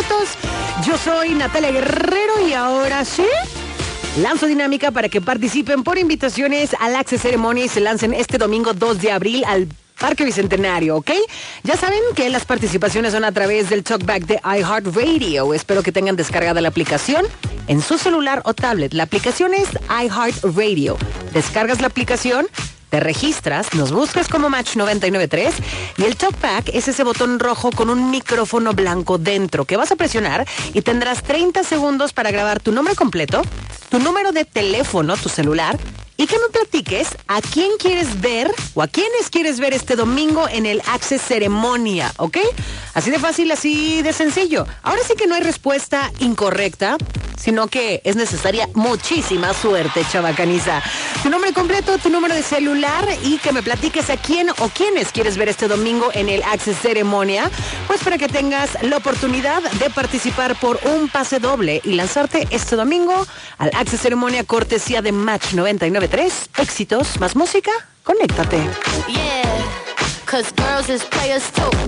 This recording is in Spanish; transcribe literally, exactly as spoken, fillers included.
minutos. Yo soy Natalia Guerrero y ahora sí lanzo dinámica para que participen por invitaciones al Access Ceremony y se lancen este domingo dos de abril al Parque Bicentenario, ¿ok? Ya saben que las participaciones son a través del talkback de iHeartRadio. Espero que tengan descargada la aplicación en su celular o tablet. La aplicación es iHeartRadio. Descargas la aplicación, te registras, nos buscas como Match noventa y nueve punto tres y el talkback es ese botón rojo con un micrófono blanco dentro que vas a presionar y tendrás treinta segundos para grabar tu nombre completo, tu número de teléfono, tu celular, y que me platiques a quién quieres ver o a quiénes quieres ver este domingo en el Access Ceremonia, ¿ok? Así de fácil, así de sencillo. Ahora sí que no hay respuesta incorrecta, sino que es necesaria muchísima suerte, chavacaniza. Tu nombre completo, tu número de celular y que me platiques a quién o quiénes quieres ver este domingo en el Access Ceremonia, pues para que tengas la oportunidad de participar por un pase doble y lanzarte este domingo al Access Ceremonia cortesía de Match noventa y nueve punto tres. Éxitos, más música, conéctate. Yeah, 'cause girls is players too.